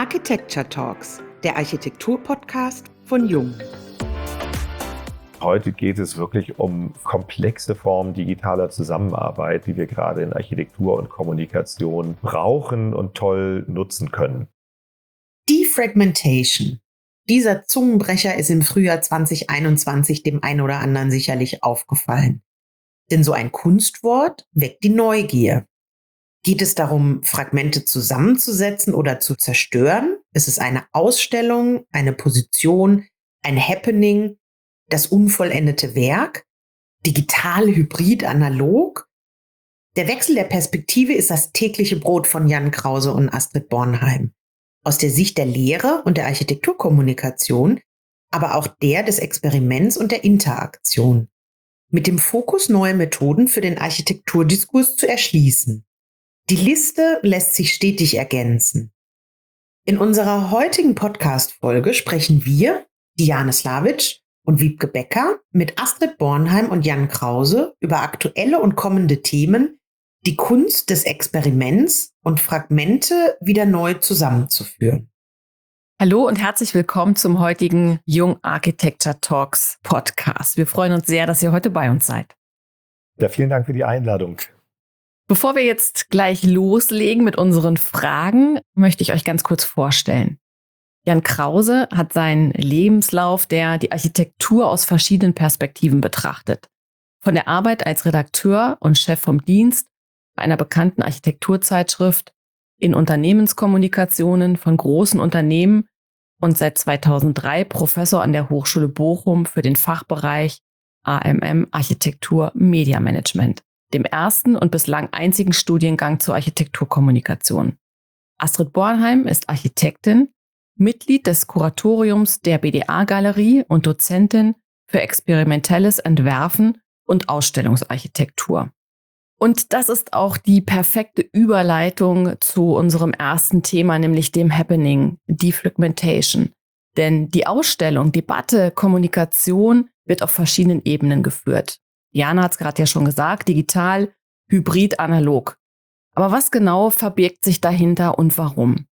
Architecture Talks, der Architektur-Podcast von Jung. Heute geht es wirklich um komplexe Formen digitaler Zusammenarbeit, die wir gerade in Architektur und Kommunikation brauchen und toll nutzen können. Defragmentation. Dieser Zungenbrecher ist im Frühjahr 2021 dem einen oder anderen sicherlich aufgefallen. Denn so ein Kunstwort weckt die Neugier. Geht es darum, Fragmente zusammenzusetzen oder zu zerstören? Ist es eine Ausstellung, eine Position, ein Happening, das unvollendete Werk? Digital, hybrid, analog? Der Wechsel der Perspektive ist das tägliche Brot von Jan Krause und Astrid Bornheim. Aus der Sicht der Lehre und der Architekturkommunikation, aber auch der des Experiments und der Interaktion. Mit dem Fokus, neue Methoden für den Architekturdiskurs zu erschließen. Die Liste lässt sich stetig ergänzen. In unserer heutigen Podcast-Folge sprechen wir, Diane Slavic und Wiebke Becker, mit Astrid Bornheim und Jan Krause über aktuelle und kommende Themen, die Kunst des Experiments und Fragmente wieder neu zusammenzuführen. Hallo und herzlich willkommen zum heutigen Jung Architecture Talks Podcast. Wir freuen uns sehr, dass ihr heute bei uns seid. Ja, vielen Dank für die Einladung. Bevor wir jetzt gleich loslegen mit unseren Fragen, möchte ich euch ganz kurz vorstellen. Jan Krause hat seinen Lebenslauf, der die Architektur aus verschiedenen Perspektiven betrachtet. Von der Arbeit als Redakteur und Chef vom Dienst bei einer bekannten Architekturzeitschrift, in Unternehmenskommunikationen von großen Unternehmen und seit 2003 Professor an der Hochschule Bochum für den Fachbereich AMM Architektur Media Management, dem ersten und bislang einzigen Studiengang zur Architekturkommunikation. Astrid Bornheim ist Architektin, Mitglied des Kuratoriums der BDA-Galerie und Dozentin für experimentelles Entwerfen und Ausstellungsarchitektur. Und das ist auch die perfekte Überleitung zu unserem ersten Thema, nämlich dem Happening, Defragmentation. Denn die Ausstellung, Debatte, Kommunikation wird auf verschiedenen Ebenen geführt. Jana hat es gerade ja schon gesagt, digital, hybrid, analog. Aber was genau verbirgt sich dahinter und warum?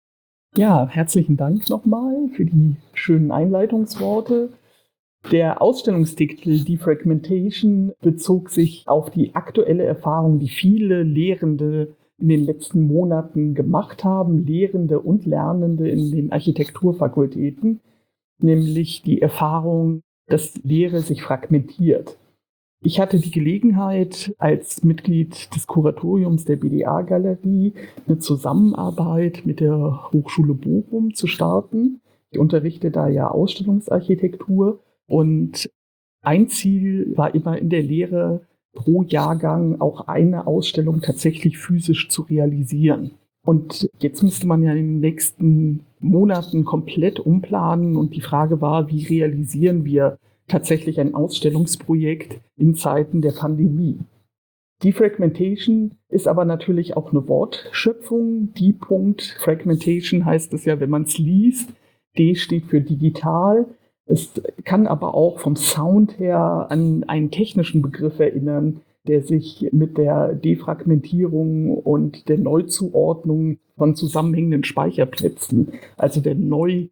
Ja, herzlichen Dank nochmal für die schönen Einleitungsworte. Der Ausstellungstitel Defragmentation bezog sich auf die aktuelle Erfahrung, die viele Lehrende in den letzten Monaten gemacht haben, Lehrende und Lernende in den Architekturfakultäten, nämlich die Erfahrung, dass Lehre sich fragmentiert. Ich hatte die Gelegenheit, als Mitglied des Kuratoriums der BDA-Galerie eine Zusammenarbeit mit der Hochschule Bochum zu starten. Ich unterrichte da ja Ausstellungsarchitektur und ein Ziel war immer in der Lehre, pro Jahrgang auch eine Ausstellung tatsächlich physisch zu realisieren. Und jetzt müsste man ja in den nächsten Monaten komplett umplanen und die Frage war, wie realisieren wir tatsächlich ein Ausstellungsprojekt in Zeiten der Pandemie. Defragmentation ist aber natürlich auch eine Wortschöpfung. Fragmentation heißt es ja, wenn man es liest. D steht für digital. Es kann aber auch vom Sound her an einen technischen Begriff erinnern, der sich mit der Defragmentierung und der Neuzuordnung von zusammenhängenden Speicherplätzen, also der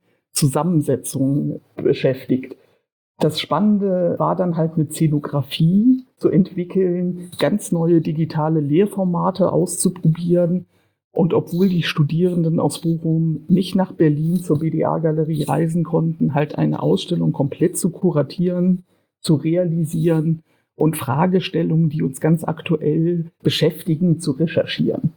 Neuzusammensetzung beschäftigt. Das Spannende war dann halt eine Szenografie zu entwickeln, ganz neue digitale Lehrformate auszuprobieren. Und obwohl die Studierenden aus Bochum nicht nach Berlin zur BDA-Galerie reisen konnten, halt eine Ausstellung komplett zu kuratieren, zu realisieren und Fragestellungen, die uns ganz aktuell beschäftigen, zu recherchieren.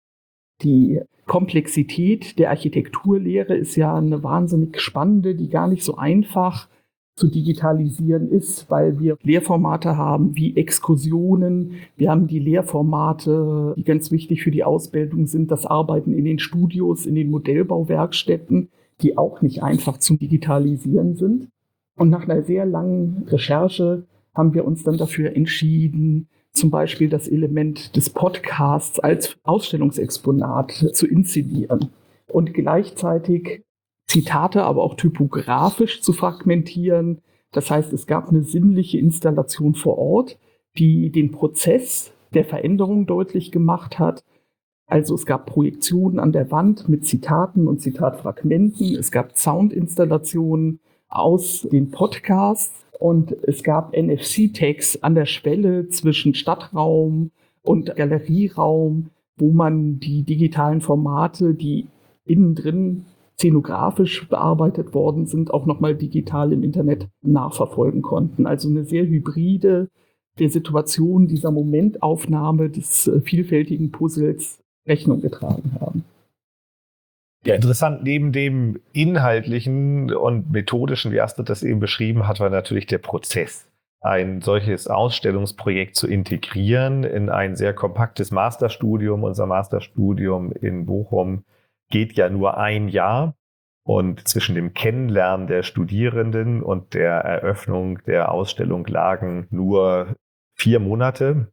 Die Komplexität der Architekturlehre ist ja eine wahnsinnig spannende, die gar nicht so einfach zu digitalisieren ist, weil wir Lehrformate haben wie Exkursionen. Wir haben die Lehrformate, die ganz wichtig für die Ausbildung sind, das Arbeiten in den Studios, in den Modellbauwerkstätten, die auch nicht einfach zu digitalisieren sind. Und nach einer sehr langen Recherche haben wir uns dann dafür entschieden, zum Beispiel das Element des Podcasts als Ausstellungsexponat zu inszenieren und gleichzeitig Zitate, aber auch typografisch zu fragmentieren. Das heißt, es gab eine sinnliche Installation vor Ort, die den Prozess der Veränderung deutlich gemacht hat, Also es gab Projektionen an der Wand mit Zitaten und Zitatfragmenten. Es gab Soundinstallationen aus den Podcasts und es gab NFC-Tags an der Schwelle zwischen Stadtraum und Galerieraum, wo man die digitalen Formate, die innen drin szenografisch bearbeitet worden sind, auch nochmal digital im Internet nachverfolgen konnten. Also eine sehr hybride der Situation dieser Momentaufnahme des vielfältigen Puzzles Rechnung getragen haben. Ja, interessant, neben dem inhaltlichen und methodischen, wie Astrid das eben beschrieben hat, war natürlich der Prozess. Ein solches Ausstellungsprojekt zu integrieren in ein sehr kompaktes Masterstudium. Unser Masterstudium in Bochum geht ja nur ein Jahr. Und zwischen dem Kennenlernen der Studierenden und der Eröffnung der Ausstellung lagen nur 4 Monate.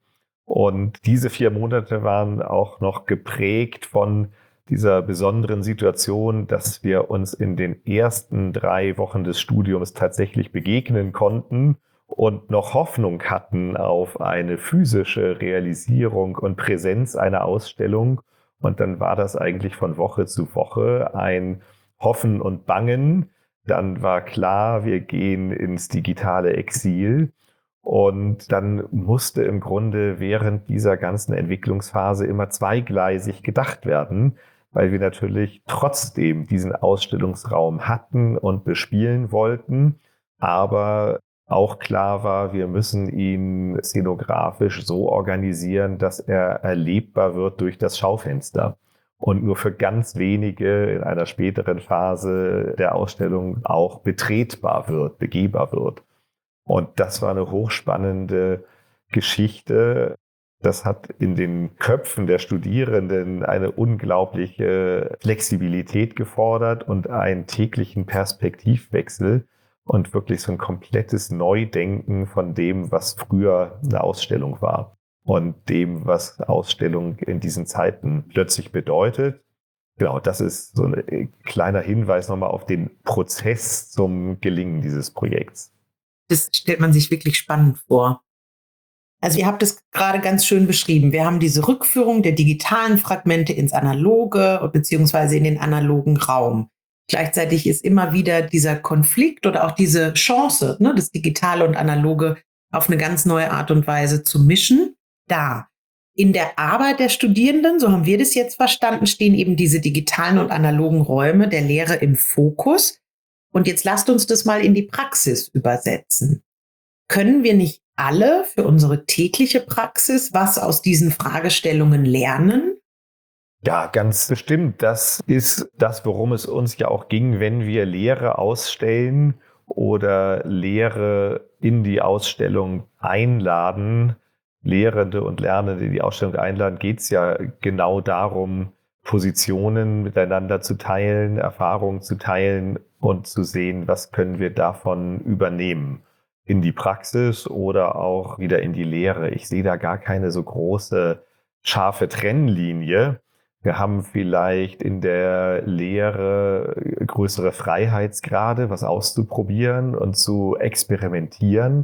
Und diese 4 Monate waren auch noch geprägt von dieser besonderen Situation, dass wir uns in den ersten 3 Wochen des Studiums tatsächlich begegnen konnten und noch Hoffnung hatten auf eine physische Realisierung und Präsenz einer Ausstellung. Und dann war das eigentlich von Woche zu Woche ein Hoffen und Bangen. Dann war klar, wir gehen ins digitale Exil. Und dann musste im Grunde während dieser ganzen Entwicklungsphase immer zweigleisig gedacht werden, weil wir natürlich trotzdem diesen Ausstellungsraum hatten und bespielen wollten, aber auch klar war, wir müssen ihn szenografisch so organisieren, dass er erlebbar wird durch das Schaufenster und nur für ganz wenige in einer späteren Phase der Ausstellung auch betretbar wird, begehbar wird. Und das war eine hochspannende Geschichte. Das hat in den Köpfen der Studierenden eine unglaubliche Flexibilität gefordert und einen täglichen Perspektivwechsel und wirklich so ein komplettes Neudenken von dem, was früher eine Ausstellung war und dem, was Ausstellung in diesen Zeiten plötzlich bedeutet. Genau, das ist so ein kleiner Hinweis nochmal auf den Prozess zum Gelingen dieses Projekts. Das stellt man sich wirklich spannend vor. Also ihr habt es gerade ganz schön beschrieben. Wir haben diese Rückführung der digitalen Fragmente ins Analoge beziehungsweise in den analogen Raum. Gleichzeitig ist immer wieder dieser Konflikt oder auch diese Chance, das Digitale und Analoge auf eine ganz neue Art und Weise zu mischen, da. In der Arbeit der Studierenden, so haben wir das jetzt verstanden, stehen eben diese digitalen und analogen Räume der Lehre im Fokus. Und jetzt lasst uns das mal in die Praxis übersetzen. Können wir nicht alle für unsere tägliche Praxis was aus diesen Fragestellungen lernen? Ja, ganz bestimmt. Das ist das, worum es uns ja auch ging, wenn wir Lehre ausstellen oder Lehre in die Ausstellung einladen. Lehrende und Lernende in die Ausstellung einladen, geht es ja genau darum, Positionen miteinander zu teilen, Erfahrungen zu teilen und zu sehen, was können wir davon übernehmen in die Praxis oder auch wieder in die Lehre. Ich sehe da gar keine so große, scharfe Trennlinie. Wir haben vielleicht in der Lehre größere Freiheitsgrade, was auszuprobieren und zu experimentieren.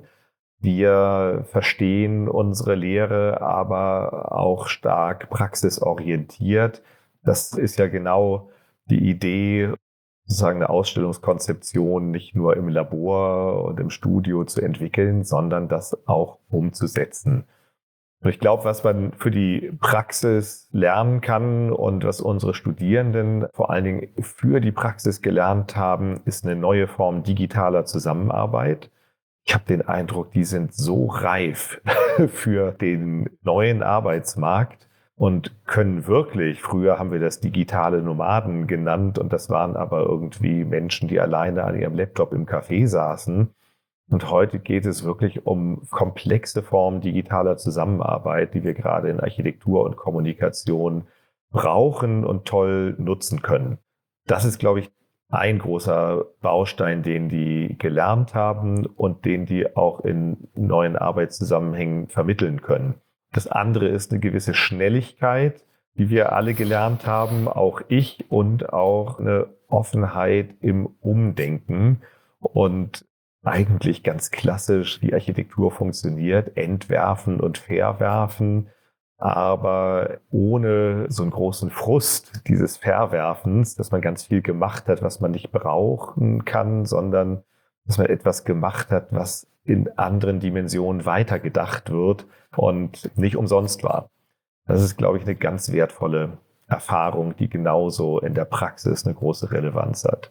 Wir verstehen unsere Lehre aber auch stark praxisorientiert. Das ist ja genau die Idee, sozusagen eine Ausstellungskonzeption nicht nur im Labor und im Studio zu entwickeln, sondern das auch umzusetzen. Und ich glaube, was man für die Praxis lernen kann und was unsere Studierenden vor allen Dingen für die Praxis gelernt haben, ist eine neue Form digitaler Zusammenarbeit. Ich habe den Eindruck, die sind so reif für den neuen Arbeitsmarkt und können wirklich, früher haben wir das digitale Nomaden genannt und das waren aber irgendwie Menschen, die alleine an ihrem Laptop im Café saßen. Und heute geht es wirklich um komplexe Formen digitaler Zusammenarbeit, die wir gerade in Architektur und Kommunikation brauchen und toll nutzen können. Das ist, glaube ich, ein großer Baustein, den die gelernt haben und den die auch in neuen Arbeitszusammenhängen vermitteln können. Das andere ist eine gewisse Schnelligkeit, die wir alle gelernt haben, auch ich, und auch eine Offenheit im Umdenken und eigentlich ganz klassisch, wie Architektur funktioniert, entwerfen und verwerfen, aber ohne so einen großen Frust dieses Verwerfens, dass man ganz viel gemacht hat, was man nicht brauchen kann, sondern dass man etwas gemacht hat, was in anderen Dimensionen weitergedacht wird und nicht umsonst war. Das ist, glaube ich, eine ganz wertvolle Erfahrung, die genauso in der Praxis eine große Relevanz hat.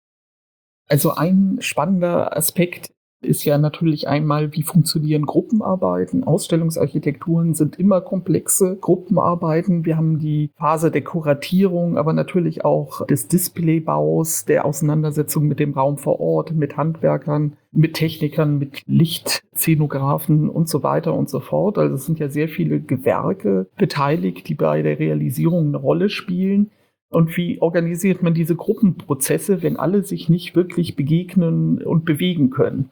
Also ein spannender Aspekt ist ja natürlich einmal, wie funktionieren Gruppenarbeiten. Ausstellungsarchitekturen sind immer komplexe Gruppenarbeiten. Wir haben die Phase der Kuratierung, aber natürlich auch des Displaybaus, der Auseinandersetzung mit dem Raum vor Ort, mit Handwerkern, mit Technikern, mit Lichtszenografen und so weiter und so fort. Also es sind ja sehr viele Gewerke beteiligt, die bei der Realisierung eine Rolle spielen. Und wie organisiert man diese Gruppenprozesse, wenn alle sich nicht wirklich begegnen und bewegen können?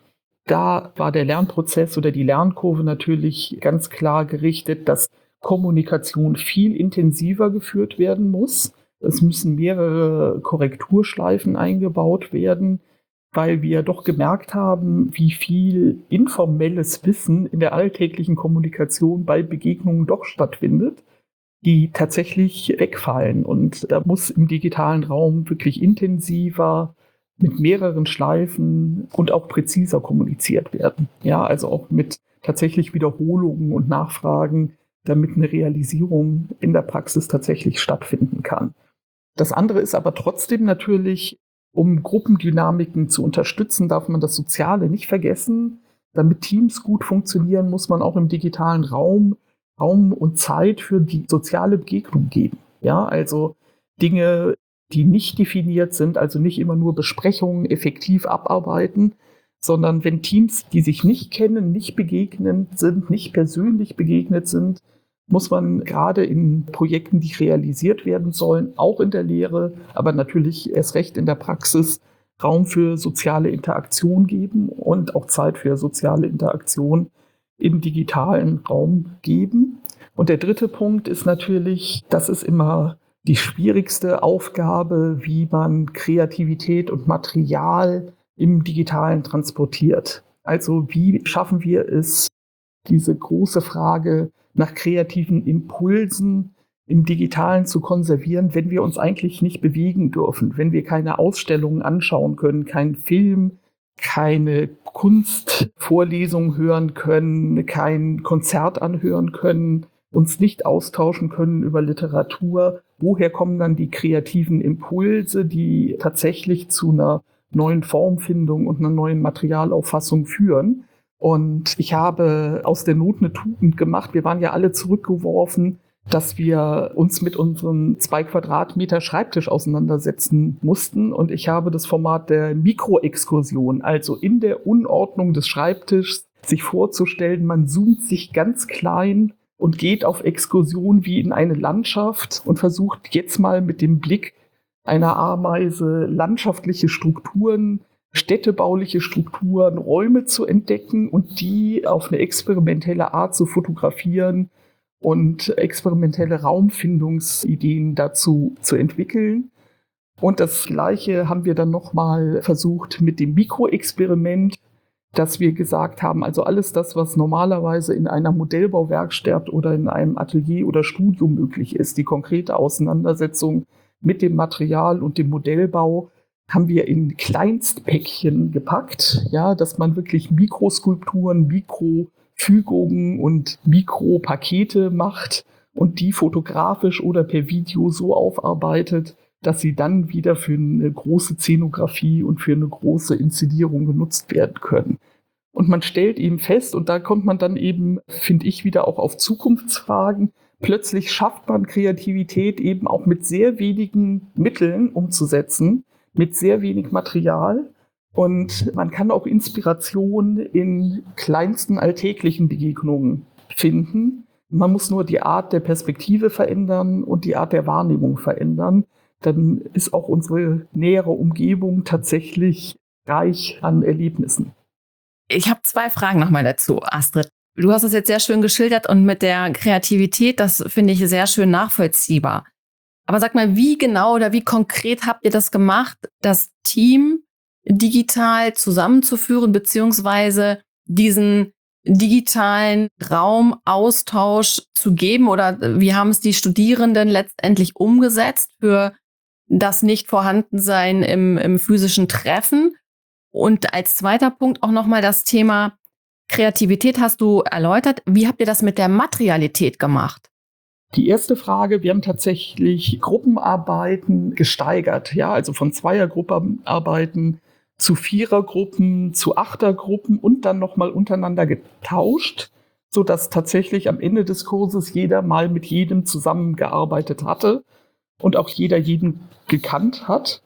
Da war der Lernprozess oder die Lernkurve natürlich ganz klar gerichtet, dass Kommunikation viel intensiver geführt werden muss. Es müssen mehrere Korrekturschleifen eingebaut werden, weil wir doch gemerkt haben, wie viel informelles Wissen in der alltäglichen Kommunikation bei Begegnungen doch stattfindet, die tatsächlich wegfallen. Und da muss im digitalen Raum wirklich intensiver mit mehreren Schleifen und auch präziser kommuniziert werden. Ja, also auch mit tatsächlich Wiederholungen und Nachfragen, damit eine Realisierung in der Praxis tatsächlich stattfinden kann. Das andere ist aber trotzdem natürlich, um Gruppendynamiken zu unterstützen, darf man das Soziale nicht vergessen. Damit Teams gut funktionieren, muss man auch im digitalen Raum und Zeit für die soziale Begegnung geben. Ja, also Dinge, die nicht definiert sind, also nicht immer nur Besprechungen effektiv abarbeiten, sondern wenn Teams, die sich nicht kennen, nicht begegnet sind, nicht persönlich begegnet sind, muss man gerade in Projekten, die realisiert werden sollen, auch in der Lehre, aber natürlich erst recht in der Praxis, Raum für soziale Interaktion geben und auch Zeit für soziale Interaktion im digitalen Raum geben. Und der dritte Punkt ist natürlich, das ist immer die schwierigste Aufgabe, wie man Kreativität und Material im Digitalen transportiert. Also wie schaffen wir es, diese große Frage nach kreativen Impulsen im Digitalen zu konservieren, wenn wir uns eigentlich nicht bewegen dürfen, wenn wir keine Ausstellungen anschauen können, keinen Film, keine Kunstvorlesung hören können, kein Konzert anhören können, uns nicht austauschen können über Literatur. Woher kommen dann die kreativen Impulse, die tatsächlich zu einer neuen Formfindung und einer neuen Materialauffassung führen? Und ich habe aus der Not eine Tugend gemacht. Wir waren ja alle zurückgeworfen, dass wir uns mit unserem 2 Quadratmeter Schreibtisch auseinandersetzen mussten. Und ich habe das Format der Mikroexkursion, also in der Unordnung des Schreibtischs, sich vorzustellen, man zoomt sich ganz klein und geht auf Exkursion wie in eine Landschaft und versucht jetzt mal mit dem Blick einer Ameise landschaftliche Strukturen, städtebauliche Strukturen, Räume zu entdecken und die auf eine experimentelle Art zu fotografieren und experimentelle Raumfindungsideen dazu zu entwickeln. Und das Gleiche haben wir dann nochmal versucht mit dem Mikroexperiment, dass wir gesagt haben, also alles das, was normalerweise in einer Modellbauwerkstatt oder in einem Atelier oder Studio möglich ist, die konkrete Auseinandersetzung mit dem Material und dem Modellbau, haben wir in Kleinstpäckchen gepackt, ja, dass man wirklich Mikroskulpturen, Mikrofügungen und Mikropakete macht und die fotografisch oder per Video so aufarbeitet, dass sie dann wieder für eine große Szenografie und für eine große Inszenierung genutzt werden können. Und man stellt eben fest, und da kommt man dann eben, finde ich, wieder auch auf Zukunftsfragen, plötzlich schafft man Kreativität eben auch mit sehr wenigen Mitteln umzusetzen, mit sehr wenig Material. Und man kann auch Inspiration in kleinsten alltäglichen Begegnungen finden. Man muss nur die Art der Perspektive verändern und die Art der Wahrnehmung verändern. Dann ist auch unsere nähere Umgebung tatsächlich reich an Erlebnissen. Ich habe 2 Fragen nochmal dazu, Astrid. Du hast es jetzt sehr schön geschildert und mit der Kreativität, das finde ich sehr schön nachvollziehbar. Aber sag mal, wie genau oder wie konkret habt ihr das gemacht, das Team digital zusammenzuführen, beziehungsweise diesen digitalen Raumaustausch zu geben oder wie haben es die Studierenden letztendlich umgesetzt für das Nicht-Vorhandensein im physischen Treffen? Und als zweiter Punkt auch nochmal das Thema Kreativität hast du erläutert. Wie habt ihr das mit der Materialität gemacht? Die erste Frage, wir haben tatsächlich Gruppenarbeiten gesteigert, ja, also von Zweiergruppenarbeiten zu Vierergruppen, zu Achtergruppen und dann nochmal untereinander getauscht, sodass tatsächlich am Ende des Kurses jeder mal mit jedem zusammengearbeitet hatte und auch jeder jeden gekannt hat.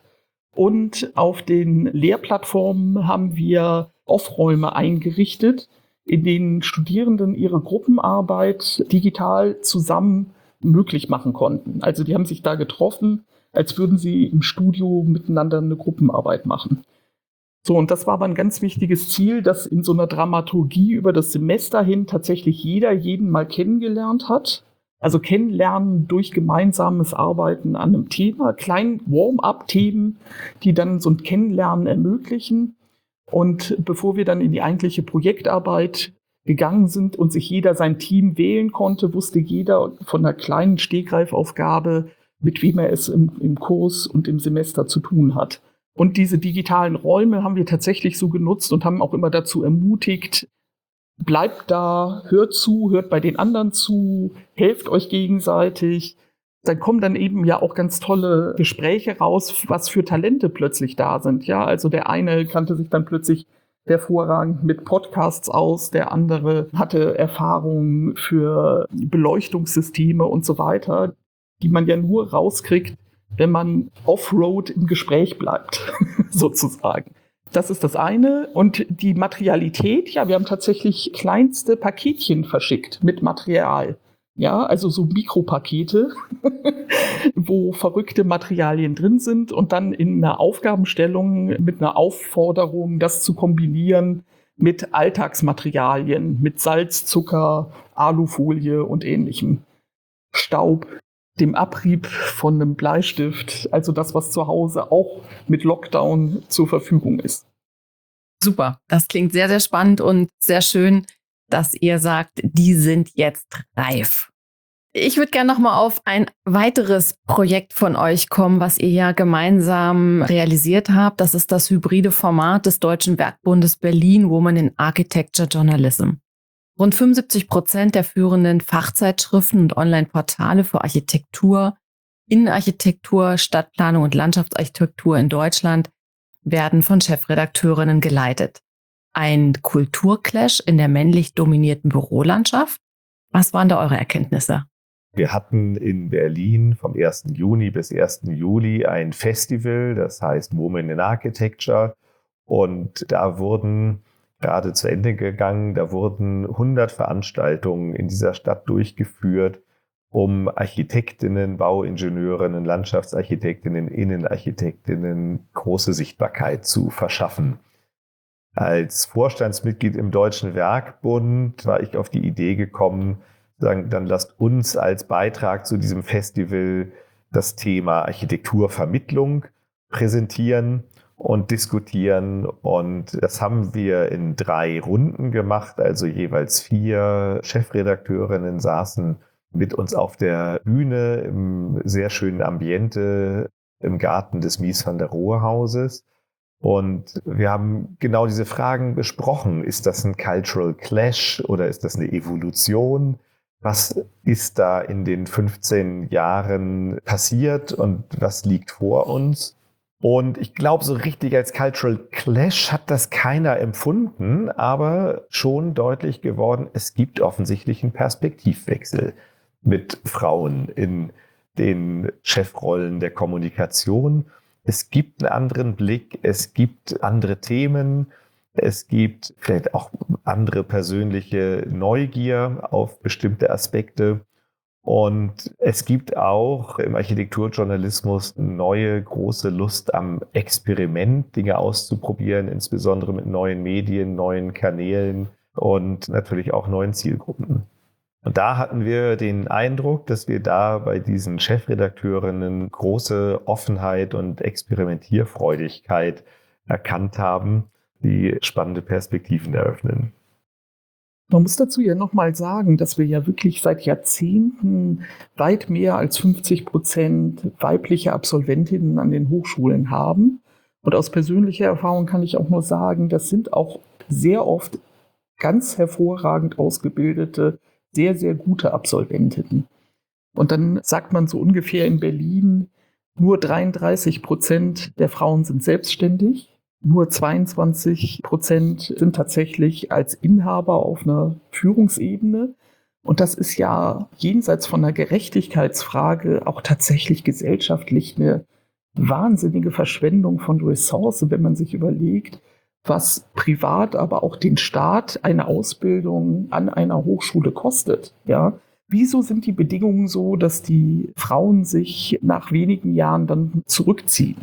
Und auf den Lehrplattformen haben wir Off-Räume eingerichtet, in denen Studierenden ihre Gruppenarbeit digital zusammen möglich machen konnten. Also die haben sich da getroffen, als würden sie im Studio miteinander eine Gruppenarbeit machen. So, und das war aber ein ganz wichtiges Ziel, dass in so einer Dramaturgie über das Semester hin tatsächlich jeder jeden mal kennengelernt hat. Also kennenlernen durch gemeinsames Arbeiten an einem Thema, kleinen Warm-up-Themen, die dann so ein Kennenlernen ermöglichen. Und bevor wir dann in die eigentliche Projektarbeit gegangen sind und sich jeder sein Team wählen konnte, wusste jeder von einer kleinen Stehgreifaufgabe, mit wem er es im Kurs und im Semester zu tun hat. Und diese digitalen Räume haben wir tatsächlich so genutzt und haben auch immer dazu ermutigt, bleibt da, hört zu, hört bei den anderen zu, helft euch gegenseitig. Dann kommen dann eben ja auch ganz tolle Gespräche raus, was für Talente plötzlich da sind. Ja, also der eine kannte sich dann plötzlich hervorragend mit Podcasts aus, der andere hatte Erfahrungen für Beleuchtungssysteme und so weiter, die man ja nur rauskriegt, wenn man off-road im Gespräch bleibt, sozusagen. Das ist das eine. Und die Materialität, ja, wir haben tatsächlich kleinste Paketchen verschickt mit Material. Ja, also so Mikropakete, wo verrückte Materialien drin sind und dann in einer Aufgabenstellung mit einer Aufforderung, das zu kombinieren mit Alltagsmaterialien, mit Salz, Zucker, Alufolie und ähnlichem. Staub, dem Abrieb von einem Bleistift, also das, was zu Hause auch mit Lockdown zur Verfügung ist. Super, das klingt sehr, sehr spannend und sehr schön, dass ihr sagt, die sind jetzt reif. Ich würde gerne nochmal auf ein weiteres Projekt von euch kommen, was ihr ja gemeinsam realisiert habt. Das ist das hybride Format des Deutschen Werkbundes Berlin Women in Architecture Journalism. Rund 75% der führenden Fachzeitschriften und Online-Portale für Architektur, Innenarchitektur, Stadtplanung und Landschaftsarchitektur in Deutschland werden von Chefredakteurinnen geleitet. Ein Kulturclash in der männlich dominierten Bürolandschaft? Was waren da eure Erkenntnisse? Wir hatten in Berlin vom 1. Juni bis 1. Juli ein Festival, das heißt Women in Architecture. Und da wurden gerade zu Ende gegangen, da wurden 100 Veranstaltungen in dieser Stadt durchgeführt, um Architektinnen, Bauingenieurinnen, Landschaftsarchitektinnen, Innenarchitektinnen große Sichtbarkeit zu verschaffen. Als Vorstandsmitglied im Deutschen Werkbund war ich auf die Idee gekommen, sagen, dann lasst uns als Beitrag zu diesem Festival das Thema Architekturvermittlung präsentieren und diskutieren. Und das haben wir in 3 Runden gemacht, also jeweils 4 Chefredakteurinnen saßen mit uns auf der Bühne im sehr schönen Ambiente im Garten des Mies van der Rohe Hauses. Und wir haben genau diese Fragen besprochen. Ist das ein Cultural Clash oder ist das eine Evolution? Was ist da in den 15 Jahren passiert und was liegt vor uns? Und ich glaube, so richtig als Cultural Clash hat das keiner empfunden, aber schon deutlich geworden, es gibt offensichtlich einen Perspektivwechsel mit Frauen in den Chefrollen der Kommunikation. Es gibt einen anderen Blick, es gibt andere Themen, es gibt vielleicht auch andere persönliche Neugier auf bestimmte Aspekte. Und es gibt auch im Architekturjournalismus neue große Lust am Experiment, Dinge auszuprobieren, insbesondere mit neuen Medien, neuen Kanälen und natürlich auch neuen Zielgruppen. Und da hatten wir den Eindruck, dass wir da bei diesen Chefredakteurinnen große Offenheit und Experimentierfreudigkeit erkannt haben, die spannende Perspektiven eröffnen. Man muss dazu ja nochmal sagen, dass wir ja wirklich seit Jahrzehnten weit mehr als 50% weibliche Absolventinnen an den Hochschulen haben. Und aus persönlicher Erfahrung kann ich auch nur sagen, das sind auch sehr oft ganz hervorragend ausgebildete, sehr, sehr gute Absolventinnen. Und dann sagt man so ungefähr in Berlin, nur 33% der Frauen sind selbstständig. Nur 22% sind tatsächlich als Inhaber auf einer Führungsebene. Und das ist ja jenseits von einer Gerechtigkeitsfrage auch tatsächlich gesellschaftlich eine wahnsinnige Verschwendung von Ressourcen, wenn man sich überlegt, was privat, aber auch den Staat eine Ausbildung an einer Hochschule kostet. Ja? Wieso sind die Bedingungen so, dass die Frauen sich nach wenigen Jahren dann zurückziehen?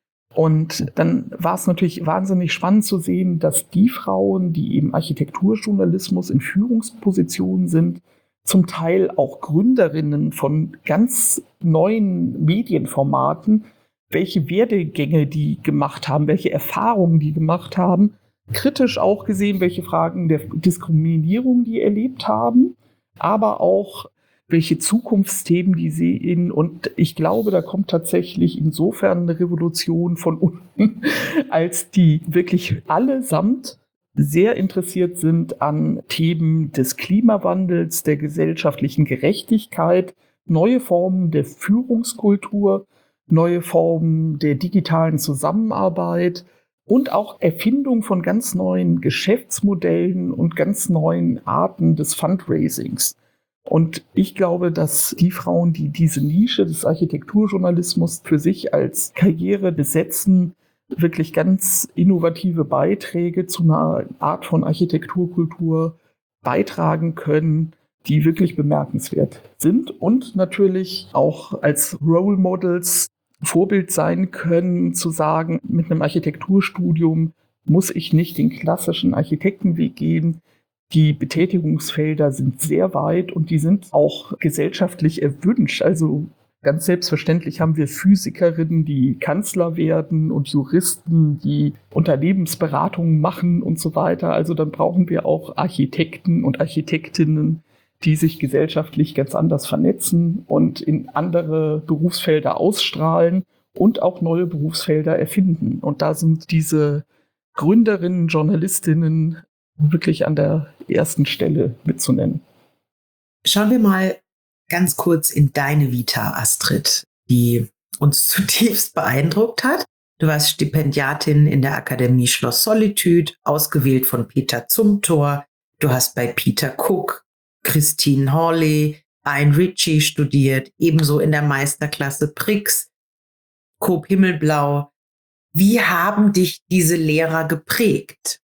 Und dann war es natürlich wahnsinnig spannend zu sehen, dass die Frauen, die im Architekturjournalismus in Führungspositionen sind, zum Teil auch Gründerinnen von ganz neuen Medienformaten, welche Werdegänge die gemacht haben, welche Erfahrungen die gemacht haben, kritisch auch gesehen, welche Fragen der Diskriminierung die erlebt haben, aber auch welche Zukunftsthemen die sehen. Und ich glaube, da kommt tatsächlich insofern eine Revolution von unten, als die wirklich allesamt sehr interessiert sind an Themen des Klimawandels, der gesellschaftlichen Gerechtigkeit, neue Formen der Führungskultur, neue Formen der digitalen Zusammenarbeit und auch Erfindung von ganz neuen Geschäftsmodellen und ganz neuen Arten des Fundraisings. Und ich glaube, dass die Frauen, die diese Nische des Architekturjournalismus für sich als Karriere besetzen, wirklich ganz innovative Beiträge zu einer Art von Architekturkultur beitragen können, die wirklich bemerkenswert sind und natürlich auch als Role Models Vorbild sein können, zu sagen, mit einem Architekturstudium muss ich nicht den klassischen Architektenweg gehen. Die Betätigungsfelder sind sehr weit und die sind auch gesellschaftlich erwünscht. Also ganz selbstverständlich haben wir Physikerinnen, die Kanzler werden und Juristen, die Unternehmensberatungen machen und so weiter. Also dann brauchen wir auch Architekten und Architektinnen, die sich gesellschaftlich ganz anders vernetzen und in andere Berufsfelder ausstrahlen und auch neue Berufsfelder erfinden. Und da sind diese Gründerinnen, Journalistinnen wirklich an der ersten Stelle mitzunennen. Schauen wir mal ganz kurz in deine Vita, Astrid, die uns zutiefst beeindruckt hat. Du warst Stipendiatin in der Akademie Schloss Solitude, ausgewählt von Peter Zumthor. Du hast bei Peter Cook, Christine Hawley, Ian Ritchie studiert, ebenso in der Meisterklasse Prix, Coop Himmelblau. Wie haben dich diese Lehrer geprägt?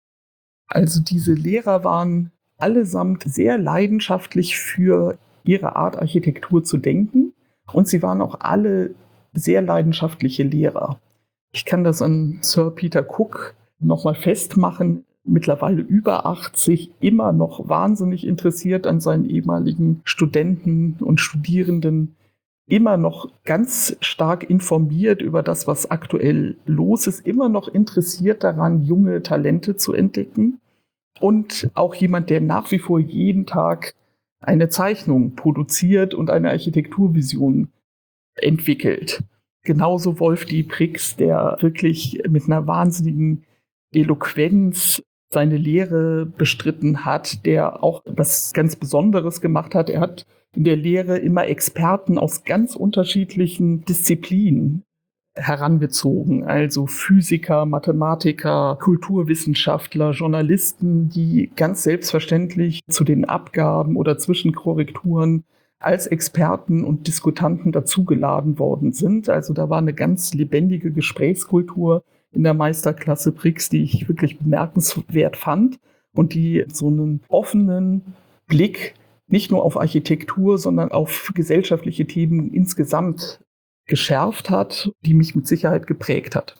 Also diese Lehrer waren allesamt sehr leidenschaftlich für ihre Art, Architektur zu denken. Und sie waren auch alle sehr leidenschaftliche Lehrer. Ich kann das an Sir Peter Cook nochmal festmachen. Mittlerweile über 80, immer noch wahnsinnig interessiert an seinen ehemaligen Studenten und Studierenden, immer noch ganz stark informiert über das, was aktuell los ist, immer noch interessiert daran, junge Talente zu entdecken und auch jemand, der nach wie vor jeden Tag eine Zeichnung produziert und eine Architekturvision entwickelt. Genauso Wolf D. Prix, der wirklich mit einer wahnsinnigen Eloquenz seine Lehre bestritten hat, der auch was ganz Besonderes gemacht hat. Er hat in der Lehre immer Experten aus ganz unterschiedlichen Disziplinen herangezogen, also Physiker, Mathematiker, Kulturwissenschaftler, Journalisten, die ganz selbstverständlich zu den Abgaben oder Zwischenkorrekturen als Experten und Diskutanten dazugeladen worden sind. Also da war eine ganz lebendige Gesprächskultur in der Meisterklasse Prix, die ich wirklich bemerkenswert fand und die so einen offenen Blick nicht nur auf Architektur, sondern auf gesellschaftliche Themen insgesamt geschärft hat, die mich mit Sicherheit geprägt hat.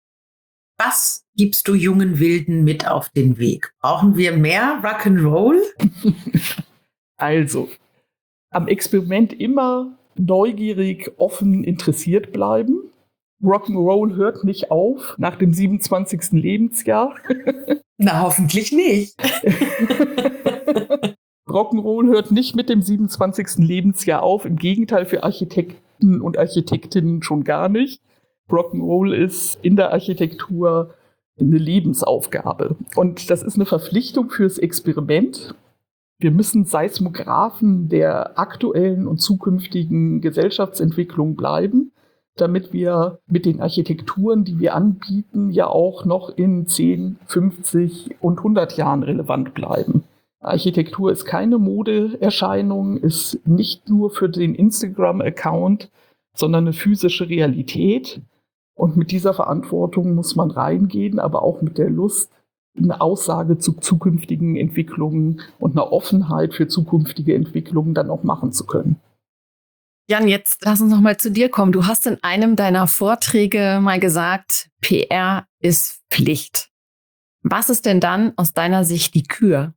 Was gibst du jungen Wilden mit auf den Weg? Brauchen wir mehr Rock'n'Roll? Also, am Experiment immer neugierig, offen, interessiert bleiben. Rock'n'Roll hört nicht auf nach dem 27. Lebensjahr. Na, hoffentlich nicht. Rock'n'Roll hört nicht mit dem 27. Lebensjahr auf. Im Gegenteil, für Architekten und Architektinnen schon gar nicht. Rock'n'Roll ist in der Architektur eine Lebensaufgabe. Und das ist eine Verpflichtung fürs Experiment. Wir müssen Seismographen der aktuellen und zukünftigen Gesellschaftsentwicklung bleiben, damit wir mit den Architekturen, die wir anbieten, ja auch noch in 10, 50 und 100 Jahren relevant bleiben. Architektur ist keine Modeerscheinung, ist nicht nur für den Instagram-Account, sondern eine physische Realität. Und mit dieser Verantwortung muss man reingehen, aber auch mit der Lust, eine Aussage zu zukünftigen Entwicklungen und eine Offenheit für zukünftige Entwicklungen dann auch machen zu können. Jan, jetzt lass uns noch mal zu dir kommen. Du hast in einem deiner Vorträge mal gesagt, PR ist Pflicht. Was ist denn dann aus deiner Sicht die Kür?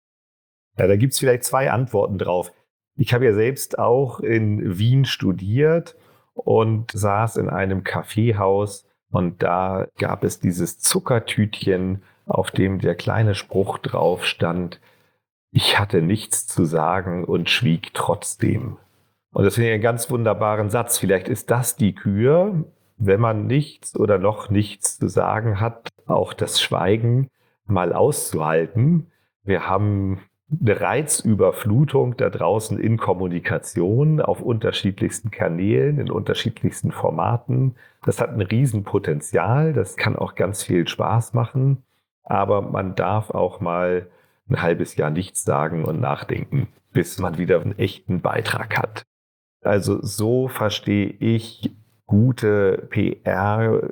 Ja, da gibt es vielleicht 2 Antworten drauf. Ich habe ja selbst auch in Wien studiert und saß in einem Kaffeehaus und da gab es dieses Zuckertütchen, auf dem der kleine Spruch drauf stand: Ich hatte nichts zu sagen und schwieg trotzdem. Und das finde ich einen ganz wunderbaren Satz. Vielleicht ist das die Kür, wenn man nichts oder noch nichts zu sagen hat, auch das Schweigen mal auszuhalten. Wir haben eine Reizüberflutung da draußen in Kommunikation auf unterschiedlichsten Kanälen, in unterschiedlichsten Formaten. Das hat ein Riesenpotenzial, das kann auch ganz viel Spaß machen, aber man darf auch mal ein halbes Jahr nichts sagen und nachdenken, bis man wieder einen echten Beitrag hat. Also so verstehe ich gute PR.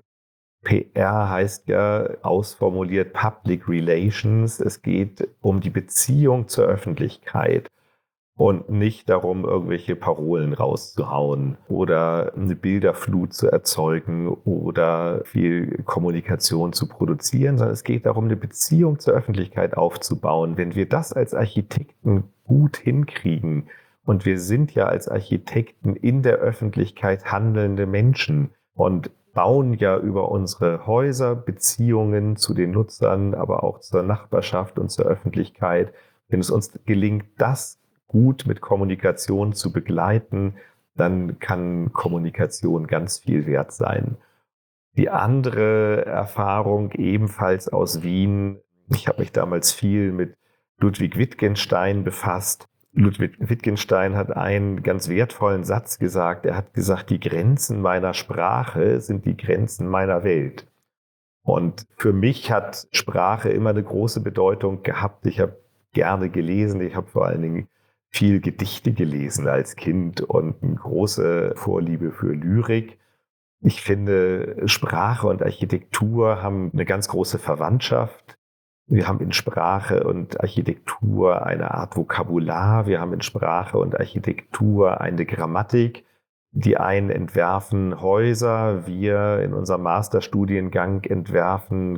PR heißt ja ausformuliert Public Relations. Es geht um die Beziehung zur Öffentlichkeit und nicht darum, irgendwelche Parolen rauszuhauen oder eine Bilderflut zu erzeugen oder viel Kommunikation zu produzieren, sondern es geht darum, eine Beziehung zur Öffentlichkeit aufzubauen. Wenn wir das als Architekten gut hinkriegen, und wir sind ja als Architekten in der Öffentlichkeit handelnde Menschen und bauen ja über unsere Häuser Beziehungen zu den Nutzern, aber auch zur Nachbarschaft und zur Öffentlichkeit. Wenn es uns gelingt, das gut mit Kommunikation zu begleiten, dann kann Kommunikation ganz viel wert sein. Die andere Erfahrung ebenfalls aus Wien, ich habe mich damals viel mit Ludwig Wittgenstein befasst. Ludwig Wittgenstein hat einen ganz wertvollen Satz gesagt. Er hat gesagt, die Grenzen meiner Sprache sind die Grenzen meiner Welt. Und für mich hat Sprache immer eine große Bedeutung gehabt. Ich habe gerne gelesen. Ich habe vor allen Dingen viel Gedichte gelesen als Kind und eine große Vorliebe für Lyrik. Ich finde, Sprache und Architektur haben eine ganz große Verwandtschaft. Wir haben in Sprache und Architektur eine Art Vokabular. Wir haben in Sprache und Architektur eine Grammatik. Die einen entwerfen Häuser. Wir in unserem Masterstudiengang entwerfen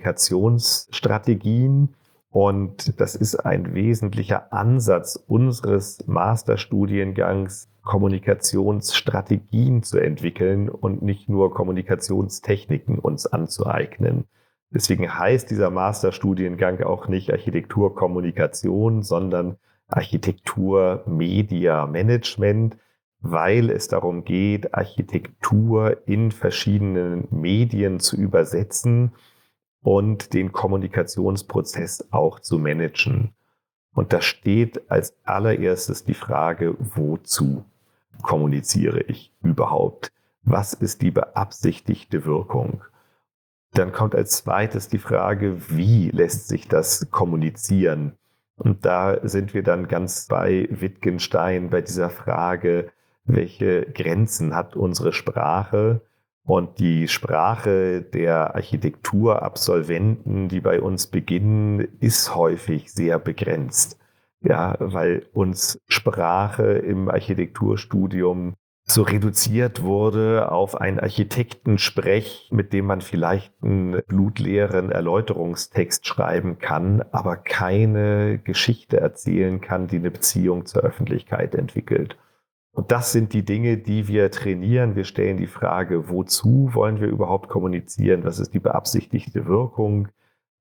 Kommunikationsstrategien. Und das ist ein wesentlicher Ansatz unseres Masterstudiengangs, Kommunikationsstrategien zu entwickeln und nicht nur Kommunikationstechniken uns anzueignen. Deswegen heißt dieser Masterstudiengang auch nicht Architekturkommunikation, sondern Architektur-Media-Management, weil es darum geht, Architektur in verschiedenen Medien zu übersetzen und den Kommunikationsprozess auch zu managen. Und da steht als allererstes die Frage, wozu kommuniziere ich überhaupt? Was ist die beabsichtigte Wirkung? Dann kommt als zweites die Frage, wie lässt sich das kommunizieren? Und da sind wir dann ganz bei Wittgenstein, bei dieser Frage, welche Grenzen hat unsere Sprache? Und die Sprache der Architekturabsolventen, die bei uns beginnen, ist häufig sehr begrenzt. Ja, weil uns Sprache im Architekturstudium so reduziert wurde auf einen Architektensprech, mit dem man vielleicht einen blutleeren Erläuterungstext schreiben kann, aber keine Geschichte erzählen kann, die eine Beziehung zur Öffentlichkeit entwickelt. Und das sind die Dinge, die wir trainieren. Wir stellen die Frage, wozu wollen wir überhaupt kommunizieren? Was ist die beabsichtigte Wirkung?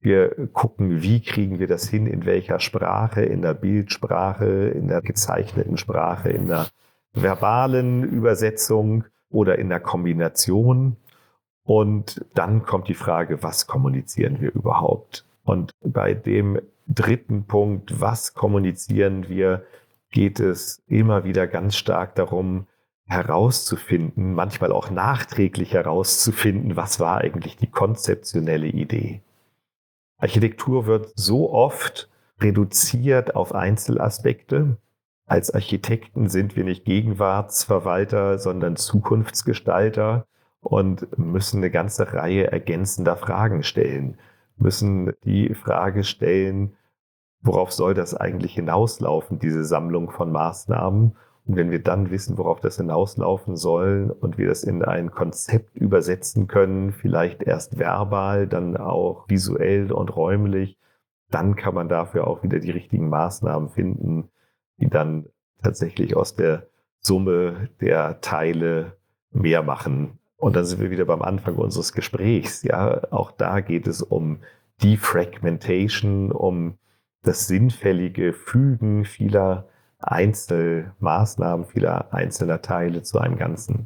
Wir gucken, wie kriegen wir das hin, in welcher Sprache, in der Bildsprache, in der gezeichneten Sprache, in der verbalen Übersetzung oder in der Kombination. Und dann kommt die Frage, was kommunizieren wir überhaupt? Und bei dem dritten Punkt, was kommunizieren wir, geht es immer wieder ganz stark darum, herauszufinden, manchmal auch nachträglich herauszufinden, was war eigentlich die konzeptionelle Idee. Architektur wird so oft reduziert auf Einzelaspekte. Als Architekten sind wir nicht Gegenwartsverwalter, sondern Zukunftsgestalter und müssen eine ganze Reihe ergänzender Fragen stellen. Müssen die Frage stellen, worauf soll das eigentlich hinauslaufen, diese Sammlung von Maßnahmen? Und wenn wir dann wissen, worauf das hinauslaufen soll und wir das in ein Konzept übersetzen können, vielleicht erst verbal, dann auch visuell und räumlich, dann kann man dafür auch wieder die richtigen Maßnahmen finden, die dann tatsächlich aus der Summe der Teile mehr machen. Und dann sind wir wieder beim Anfang unseres Gesprächs. Ja, auch da geht es um Defragmentation, um das sinnfällige Fügen vieler Einzelmaßnahmen, vieler einzelner Teile zu einem Ganzen.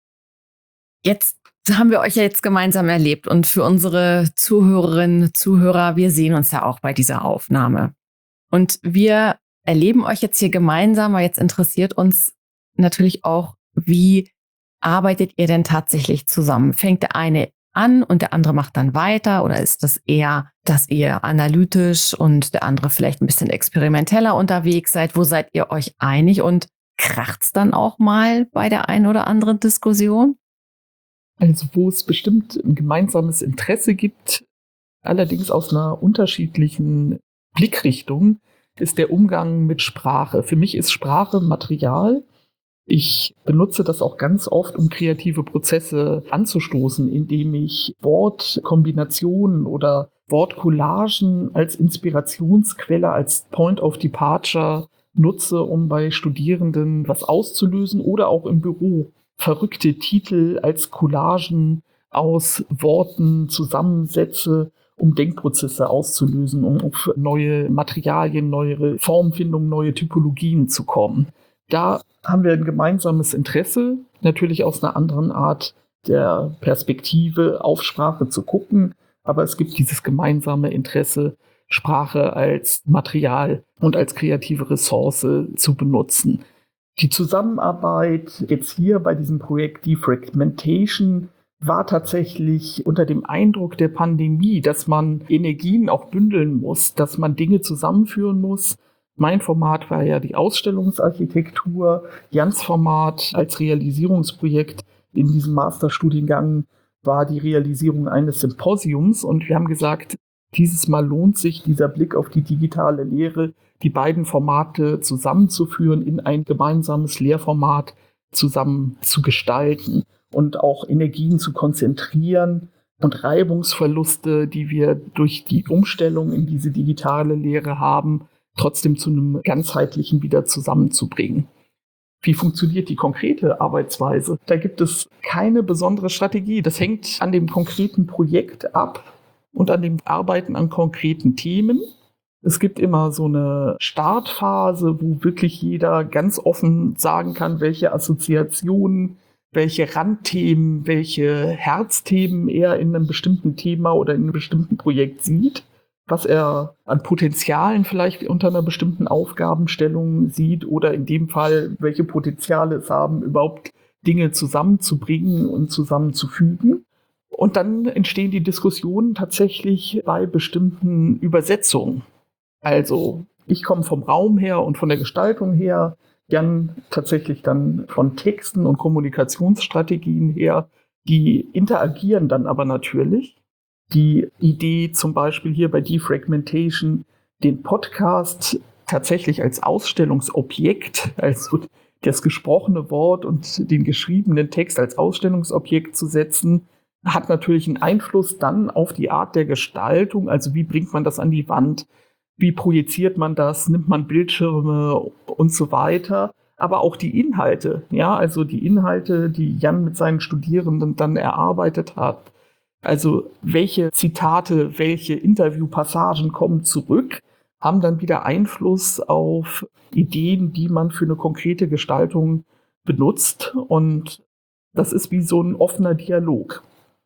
Jetzt haben wir euch ja jetzt gemeinsam erlebt und für unsere Zuhörerinnen, Zuhörer, wir sehen uns ja auch bei dieser Aufnahme. Und wir erleben euch jetzt hier gemeinsam, aber jetzt interessiert uns natürlich auch, wie arbeitet ihr denn tatsächlich zusammen? Fängt der eine an und der andere macht dann weiter? Oder ist das eher, dass ihr analytisch und der andere vielleicht ein bisschen experimenteller unterwegs seid? Wo seid ihr euch einig und kracht's dann auch mal bei der einen oder anderen Diskussion? Also wo es bestimmt ein gemeinsames Interesse gibt, allerdings aus einer unterschiedlichen Blickrichtung, ist der Umgang mit Sprache. Für mich ist Sprache Material. Ich benutze das auch ganz oft, um kreative Prozesse anzustoßen, indem ich Wortkombinationen oder Wortcollagen als Inspirationsquelle, als Point of Departure nutze, um bei Studierenden was auszulösen oder auch im Büro verrückte Titel als Collagen aus Worten zusammensetze, um Denkprozesse auszulösen, um auf neue Materialien, neue Formfindungen, neue Typologien zu kommen. Da haben wir ein gemeinsames Interesse, natürlich aus einer anderen Art der Perspektive auf Sprache zu gucken, aber es gibt dieses gemeinsame Interesse, Sprache als Material und als kreative Ressource zu benutzen. Die Zusammenarbeit jetzt hier bei diesem Projekt Defragmentation war tatsächlich unter dem Eindruck der Pandemie, dass man Energien auch bündeln muss, dass man Dinge zusammenführen muss. Mein Format war ja die Ausstellungsarchitektur. Jans Format als Realisierungsprojekt in diesem Masterstudiengang war die Realisierung eines Symposiums. Und wir haben gesagt, dieses Mal lohnt sich dieser Blick auf die digitale Lehre, die beiden Formate zusammenzuführen, in ein gemeinsames Lehrformat zusammen zu gestalten und auch Energien zu konzentrieren und Reibungsverluste, die wir durch die Umstellung in diese digitale Lehre haben, trotzdem zu einem ganzheitlichen wieder zusammenzubringen. Wie funktioniert die konkrete Arbeitsweise? Da gibt es keine besondere Strategie. Das hängt an dem konkreten Projekt ab und an dem Arbeiten an konkreten Themen. Es gibt immer so eine Startphase, wo wirklich jeder ganz offen sagen kann, welche Assoziationen, welche Randthemen, welche Herzthemen er in einem bestimmten Thema oder in einem bestimmten Projekt sieht, was er an Potenzialen vielleicht unter einer bestimmten Aufgabenstellung sieht oder in dem Fall, welche Potenziale es haben, überhaupt Dinge zusammenzubringen und zusammenzufügen. Und dann entstehen die Diskussionen tatsächlich bei bestimmten Übersetzungen. Also ich komme vom Raum her und von der Gestaltung her, Jan tatsächlich dann von Texten und Kommunikationsstrategien her, die interagieren dann aber natürlich. Die Idee zum Beispiel hier bei Defragmentation, den Podcast tatsächlich als Ausstellungsobjekt, also das gesprochene Wort und den geschriebenen Text als Ausstellungsobjekt zu setzen, hat natürlich einen Einfluss dann auf die Art der Gestaltung. Also wie bringt man das an die Wand? Wie projiziert man das? Nimmt man Bildschirme und so weiter? Aber auch die Inhalte, ja, also die Inhalte, die Jan mit seinen Studierenden dann erarbeitet hat, Also welche Zitate, welche Interviewpassagen kommen zurück, haben dann wieder Einfluss auf Ideen, die man für eine konkrete Gestaltung benutzt. Und das ist wie so ein offener Dialog.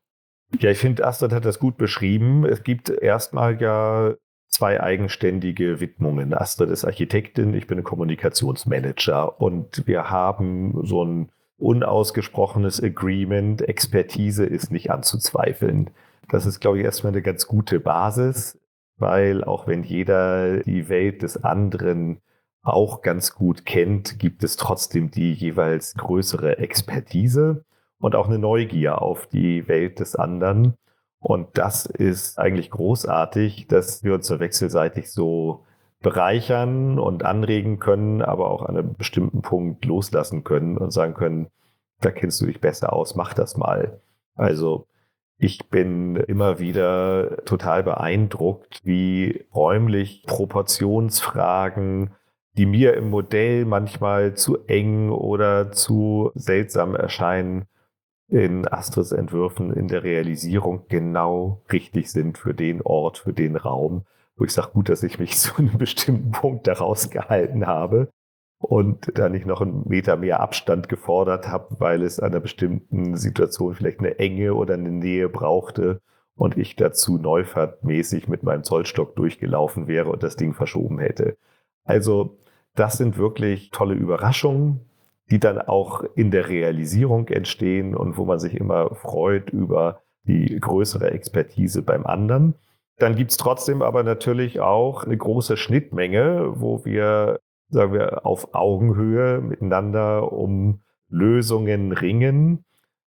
Ja, ich finde, Astrid hat das gut beschrieben. Es gibt erstmal ja 2 eigenständige Widmungen. Astrid ist Architektin, ich bin ein Kommunikationsmanager und wir haben so ein unausgesprochenes Agreement, Expertise ist nicht anzuzweifeln. Das ist, glaube ich, erstmal eine ganz gute Basis, weil auch wenn jeder die Welt des anderen auch ganz gut kennt, gibt es trotzdem die jeweils größere Expertise und auch eine Neugier auf die Welt des anderen. Und das ist eigentlich großartig, dass wir uns so wechselseitig so bereichern und anregen können, aber auch an einem bestimmten Punkt loslassen können und sagen können, da kennst du dich besser aus, mach das mal. Also ich bin immer wieder total beeindruckt, wie räumlich Proportionsfragen, die mir im Modell manchmal zu eng oder zu seltsam erscheinen, in Astrids Entwürfen in der Realisierung genau richtig sind für den Ort, für den Raum, wo ich sage, gut, dass ich mich zu einem bestimmten Punkt daraus gehalten habe und da nicht noch einen Meter mehr Abstand gefordert habe, weil es an einer bestimmten Situation vielleicht eine Enge oder eine Nähe brauchte und ich dazu neufahrtmäßig mit meinem Zollstock durchgelaufen wäre und das Ding verschoben hätte. Also das sind wirklich tolle Überraschungen, die dann auch in der Realisierung entstehen und wo man sich immer freut über die größere Expertise beim anderen. Dann gibt es trotzdem aber natürlich auch eine große Schnittmenge, wo wir, sagen wir, auf Augenhöhe miteinander um Lösungen ringen.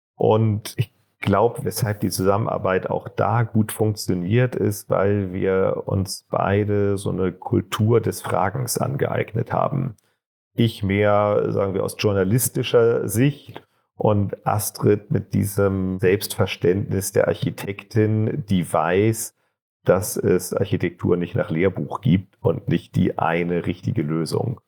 Und ich glaube, weshalb die Zusammenarbeit auch da gut funktioniert, ist, weil wir uns beide so eine Kultur des Fragens angeeignet haben. Ich mehr, sagen wir, aus journalistischer Sicht und Astrid mit diesem Selbstverständnis der Architektin, die weiß, dass es Architektur nicht nach Lehrbuch gibt und nicht die eine richtige Lösung.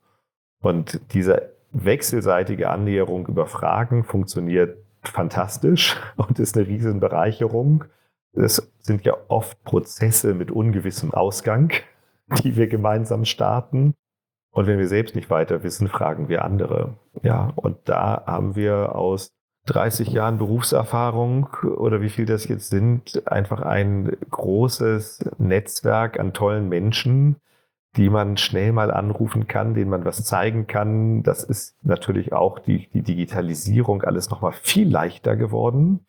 Und diese wechselseitige Annäherung über Fragen funktioniert fantastisch und ist eine riesen Bereicherung. Es sind ja oft Prozesse mit ungewissem Ausgang, die wir gemeinsam starten. Und wenn wir selbst nicht weiter wissen, fragen wir andere. Ja, und da haben wir aus 30 Jahren Berufserfahrung oder wie viel das jetzt sind, einfach ein großes Netzwerk an tollen Menschen, die man schnell mal anrufen kann, denen man was zeigen kann. Das ist natürlich auch die Digitalisierung alles nochmal viel leichter geworden.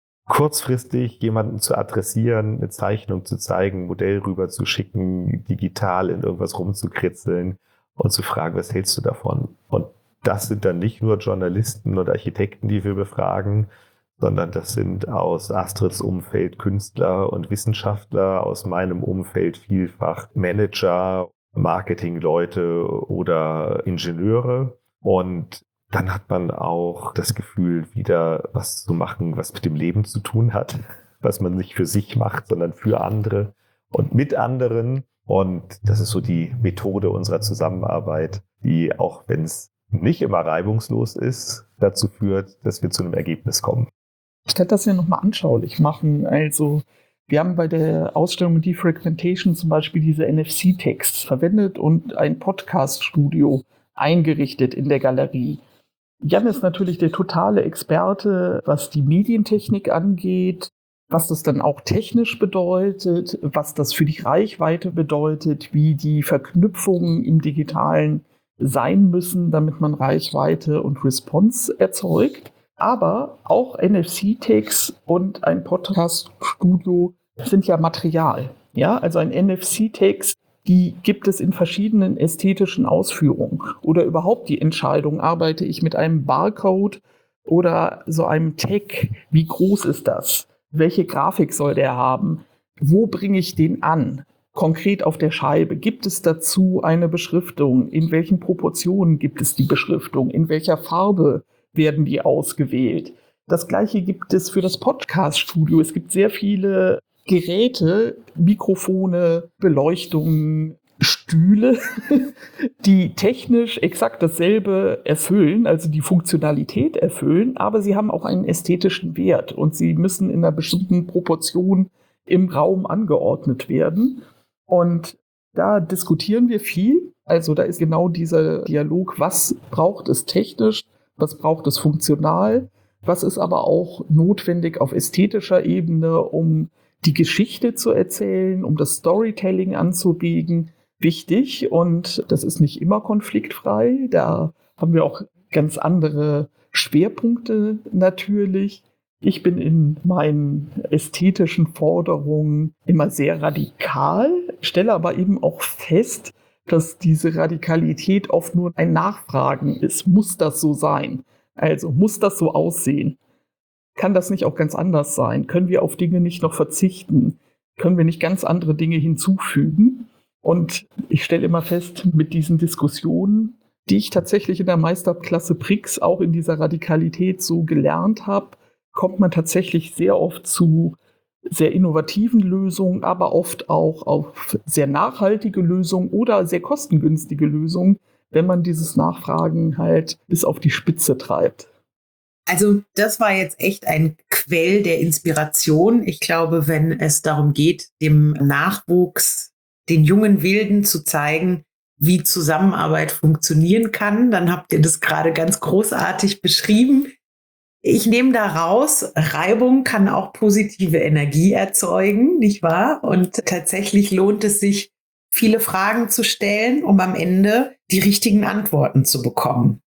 Kurzfristig jemanden zu adressieren, eine Zeichnung zu zeigen, ein Modell rüber zu schicken, digital in irgendwas rumzukritzeln und zu fragen, was hältst du davon? Und das sind dann nicht nur Journalisten und Architekten, die wir befragen, sondern das sind aus Astrids Umfeld Künstler und Wissenschaftler, aus meinem Umfeld vielfach Manager, Marketingleute oder Ingenieure. Und dann hat man auch das Gefühl, wieder was zu machen, was mit dem Leben zu tun hat, was man nicht für sich macht, sondern für andere und mit anderen. Und das ist so die Methode unserer Zusammenarbeit, die, auch wenn es nicht immer reibungslos ist, dazu führt, dass wir zu einem Ergebnis kommen. Ich kann das ja nochmal anschaulich machen. Also wir haben bei der Ausstellung Defragmentation zum Beispiel diese NFC-Tags verwendet und ein Podcast-Studio eingerichtet in der Galerie. Jan ist natürlich der totale Experte, was die Medientechnik angeht, was das dann auch technisch bedeutet, was das für die Reichweite bedeutet, wie die Verknüpfungen im Digitalen sein müssen, damit man Reichweite und Response erzeugt. Aber auch NFC-Tags und ein Podcast-Studio sind ja Material. Ja, also ein NFC-Tags, die gibt es in verschiedenen ästhetischen Ausführungen. Oder überhaupt die Entscheidung, arbeite ich mit einem Barcode oder so einem Tag? Wie groß ist das? Welche Grafik soll der haben? Wo bringe ich den an? Konkret auf der Scheibe. Gibt es dazu eine Beschriftung? In welchen Proportionen gibt es die Beschriftung? In welcher Farbe werden die ausgewählt? Das Gleiche gibt es für das Podcast-Studio. Es gibt sehr viele Geräte, Mikrofone, Beleuchtungen, Stühle, die technisch exakt dasselbe erfüllen, also die Funktionalität erfüllen, aber sie haben auch einen ästhetischen Wert und sie müssen in einer bestimmten Proportion im Raum angeordnet werden. Und da diskutieren wir viel. Also da ist genau dieser Dialog, was braucht es technisch, was braucht es funktional, was ist aber auch notwendig auf ästhetischer Ebene, um die Geschichte zu erzählen, um das Storytelling anzuregen, wichtig. Und das ist nicht immer konfliktfrei. Da haben wir auch ganz andere Schwerpunkte natürlich. Ich bin in meinen ästhetischen Forderungen immer sehr radikal, stelle aber eben auch fest, dass diese Radikalität oft nur ein Nachfragen ist. Muss das so sein? Also muss das so aussehen? Kann das nicht auch ganz anders sein? Können wir auf Dinge nicht noch verzichten? Können wir nicht ganz andere Dinge hinzufügen? Und ich stelle immer fest, mit diesen Diskussionen, die ich tatsächlich in der Meisterklasse Prix auch in dieser Radikalität so gelernt habe, kommt man tatsächlich sehr oft zu sehr innovativen Lösungen, aber oft auch auf sehr nachhaltige Lösungen oder sehr kostengünstige Lösungen, wenn man dieses Nachfragen halt bis auf die Spitze treibt. Also das war jetzt echt ein Quell der Inspiration. Ich glaube, wenn es darum geht, dem Nachwuchs, den jungen Wilden zu zeigen, wie Zusammenarbeit funktionieren kann, dann habt ihr das gerade ganz großartig beschrieben. Ich nehme da raus, Reibung kann auch positive Energie erzeugen, nicht wahr? Und tatsächlich lohnt es sich, viele Fragen zu stellen, um am Ende die richtigen Antworten zu bekommen.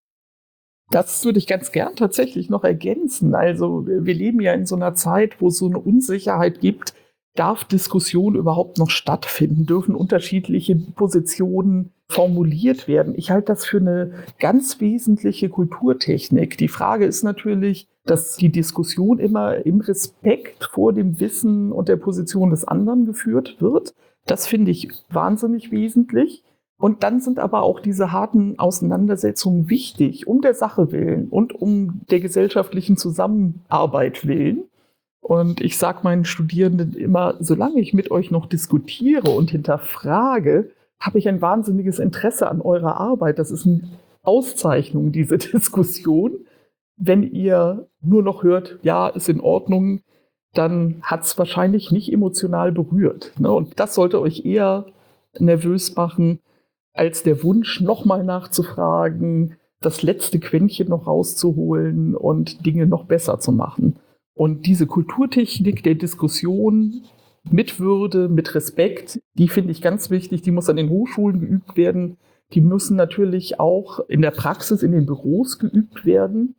Das würde ich ganz gern tatsächlich noch ergänzen. Also wir leben ja in so einer Zeit, wo es so eine Unsicherheit gibt. Darf Diskussion überhaupt noch stattfinden? Dürfen unterschiedliche Positionen formuliert werden? Ich halte das für eine ganz wesentliche Kulturtechnik. Die Frage ist natürlich, dass die Diskussion immer im Respekt vor dem Wissen und der Position des anderen geführt wird. Das finde ich wahnsinnig wesentlich. Und dann sind aber auch diese harten Auseinandersetzungen wichtig, um der Sache willen und um der gesellschaftlichen Zusammenarbeit willen. Und ich sage meinen Studierenden immer, solange ich mit euch noch diskutiere und hinterfrage, habe ich ein wahnsinniges Interesse an eurer Arbeit. Das ist eine Auszeichnung, diese Diskussion. Wenn ihr nur noch hört, ja, ist in Ordnung, dann hat es wahrscheinlich nicht emotional berührt. Und das sollte euch eher nervös machen, als der Wunsch, nochmal nachzufragen, das letzte Quäntchen noch rauszuholen und Dinge noch besser zu machen. Und diese Kulturtechnik der Diskussion mit Würde, mit Respekt, die finde ich ganz wichtig, die muss an den Hochschulen geübt werden. Die müssen natürlich auch in der Praxis, in den Büros geübt werden.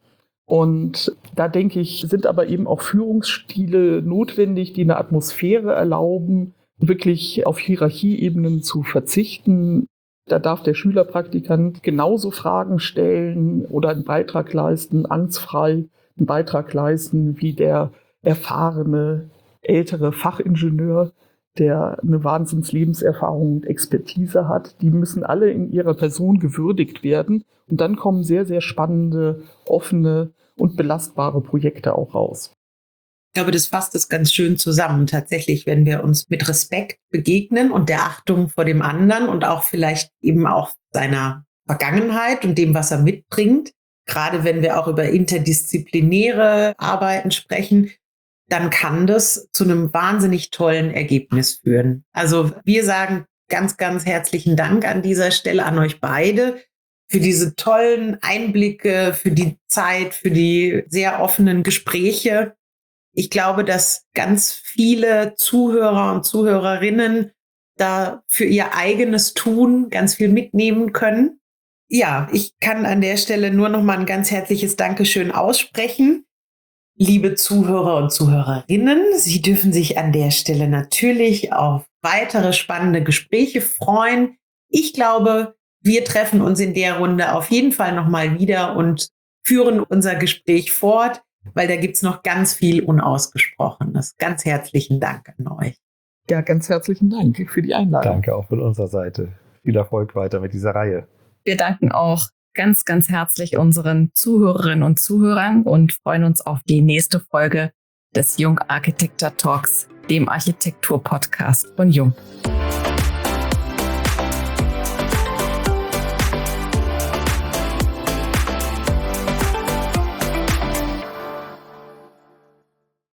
Und da denke ich, sind aber eben auch Führungsstile notwendig, die eine Atmosphäre erlauben, wirklich auf Hierarchieebenen zu verzichten. Da darf der Schülerpraktikant genauso Fragen stellen oder einen Beitrag leisten, angstfrei einen Beitrag leisten, wie der erfahrene, ältere Fachingenieur, der eine Wahnsinns-Lebenserfahrung und Expertise hat. Die müssen alle in ihrer Person gewürdigt werden. Und dann kommen sehr, sehr spannende, offene und belastbare Projekte auch raus. Ich glaube, das fasst es ganz schön zusammen. Tatsächlich, wenn wir uns mit Respekt begegnen und der Achtung vor dem anderen und auch vielleicht eben auch seiner Vergangenheit und dem, was er mitbringt, gerade wenn wir auch über interdisziplinäre Arbeiten sprechen, dann kann das zu einem wahnsinnig tollen Ergebnis führen. Also wir sagen ganz, ganz herzlichen Dank an dieser Stelle an euch beide für diese tollen Einblicke, für die Zeit, für die sehr offenen Gespräche. Ich glaube, dass ganz viele Zuhörer und Zuhörerinnen da für ihr eigenes Tun ganz viel mitnehmen können. Ja, ich kann an der Stelle nur noch mal ein ganz herzliches Dankeschön aussprechen. Liebe Zuhörer und Zuhörerinnen, Sie dürfen sich an der Stelle natürlich auf weitere spannende Gespräche freuen. Ich glaube, wir treffen uns in der Runde auf jeden Fall noch mal wieder und führen unser Gespräch fort, weil da gibt es noch ganz viel Unausgesprochenes. Ganz herzlichen Dank an euch. Ja, ganz herzlichen Dank für die Einladung. Danke auch von unserer Seite. Viel Erfolg weiter mit dieser Reihe. Wir danken auch ganz, ganz herzlich unseren Zuhörerinnen und Zuhörern und freuen uns auf die nächste Folge des Jung Architecture Talks, dem Architektur-Podcast von Jung.